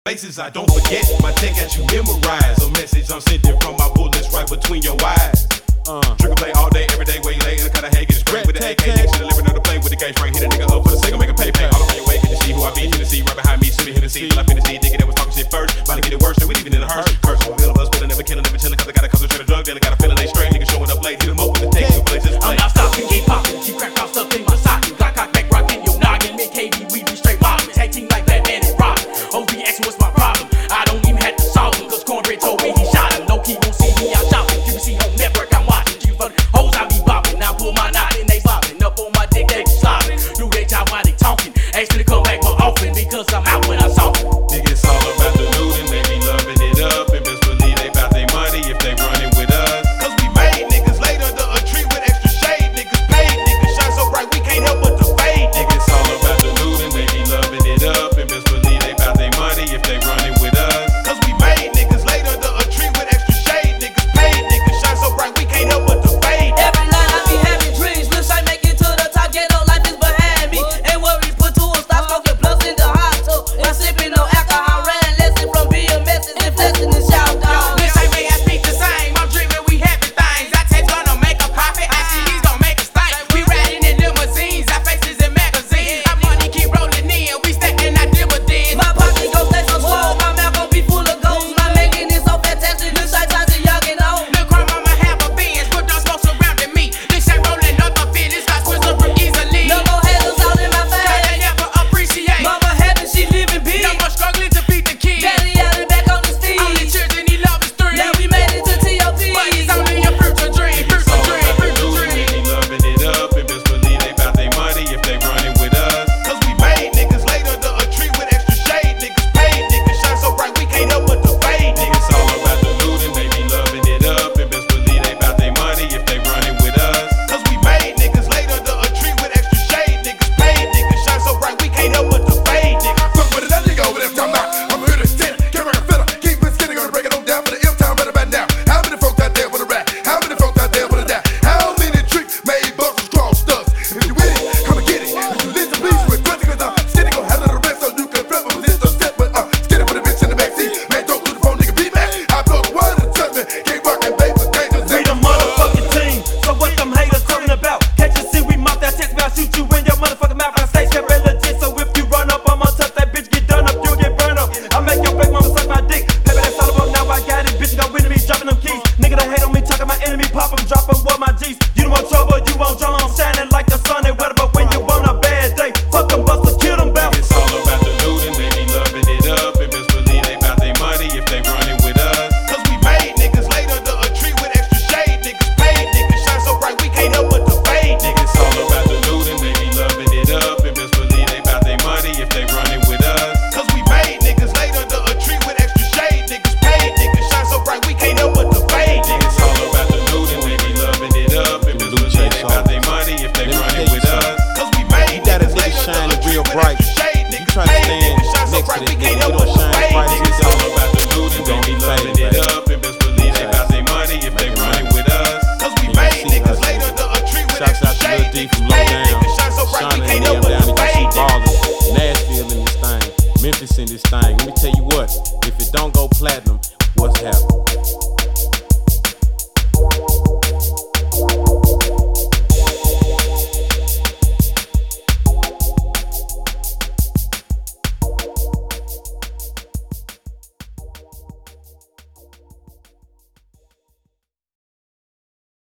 Places I don't forget, my tech got you memorized. A message I'm sending from my bullets right between your eyes. Trigger play all day, every day, way late, and kinda hate, get straight with the AK next to the living on the plane with the gauge right. Hit a nigga up for the single, make a pay. All around your way, can you see who I be? Hennessy right behind me, sipping Hennessy till I finish the thinking that was talking shit first. About to get it worse, and we leaving in a hearse. Curse on the us, but I never killing, never chilling, cause I got a concentrated drug dealer, got a feeling they straight. Niggas showing up late, hit them up with the text, two places. I'm not stopping, keep popping, keep crack off stuff in my socket. Black cock back rockin' your noggin, me KB, we be straight mobbing. Tag team like Batman and Robin. OBX, what's my problem? I don't even have to solve him, cause Cornbread told me he shot him. No key won't see me out shopping. QBC home network, I'm watching. You fucking hoes, I be bopping. Now pull my knot and they bopping. Up on my dick, they be slobbing. Do they talk while they talking? Ask me to come back more often, because I'm out when I saw it. Niggas all about the looting, they be loving it up. And best believe they bout their money if they running with us. Cause we made niggas laid under a tree with extra shade. Niggas paid, niggas shine so bright we can't help but to fade. Niggas all about the looting, they be loving it up. And best believe they bout their money if they running with us. Cause we made niggas laid under a tree with extra shade. Niggas paid, niggas shine so bright we can't help but to fade. Every night I be having dreams, wish I make it to the top, ghetto life is behind me. Ain't worried, put to a stop, smoking blunts in the hot tub. And sipping no alcohol, ran lesson from BMS's and flexing and shout down. This ain't me, I speak the same. I'm dreaming we happy things. I text gonna make a profit. I see he's gonna make a stink. We riding in limousines, our faces in magazines. Our money keep rolling in, we stacking our dividends. My pocket gon' stay so swole, my mouth gon' be full of goals. My making it so fantastic, this shit times to young and old. Look, mama have a Benz, but don't smoke surrounding me. This shit rolling up my feelings, got twisted for easily. No more haters all in my Cause they face. never appreciate. Mama happy, she living big. No more struggling to feed the kids. Daddy out and back on the feet. Only children he love is three. Now we made it to TOP. But it's only a future dream, future dream, future dream. They be loving it up. And best believe they bout their money if they running with us. Cause we made niggas laid under a tree with extra shade. Niggas paid, niggas shine so bright we can't help but to fade. Niggas all about the looting, they be loving it up. And best believe they bout their money if they running with us. Cause we made niggas laid under a tree with extra shade. Niggas paid, niggas shine so bright we can't help but to fade. Fuck with that nigga over there talking about I'm here to stand, can't rock a fiddle, keep it skinny, gonna break it on down for the ill-town right about now. How many folks out there with a rap? How many folks out there with a die? How many tricks made busters cross stuffs? If you with it, come and get it. If you listen, please quit grunting, cause I'm skinny, gon' handle the rest so you can flip it with this step, but skinny with a bitch in the backseat. Man, don't do the phone, nigga, be mad. I blow the word to touch me, can't rock and baby, dangerous. We the motherfucking team, so what them haters talking about? Can't you see we mouth that text about shoot you in your motherfucking mouth? I stay straight legit, so if you run up, I'ma touch that bitch, get done up, you'll get burned up. I make your baby mama suck my dick, baby that's all about now I got it, bitch got with me, dropping them keys. Nigga that hate on me, talking my enemy, pop 'em, drop 'em, what my G's. You don't want trouble, you want drama, I'm shining like the sun and weather, but when you want a bad day, fuck them busters, kill them bounce. It's all about the looting, they be loving it up. And best believe they bout their money if they running with us. Cause we made niggas laid under a tree with extra shade. Niggas paid, niggas shine so bright we can't help but to fade. Niggas all about the looting, they be loving it up. And best believe they bout their money if they running with us. Cause we made niggas laid under a tree with extra shade. Niggas paid, niggas shine so bright we can't help but to fade. Niggas all about the looting, they be loving it up. And best believe they bout their money if they running with us. Cause we made niggas laid under a tree with extra shade. Niggas paid, niggas shine so bright we can't help but to fade. Niggas all about the looting, they be loving it up. And best believe they bout their money if they running with us. Cause we made niggas laid under a tree with extra shade. Niggas paid, niggas shine so bright we can't help but to fade. Nashville in this thing, Memphis in this thing. Let me tell you what, if it don't go platinum, what's happening?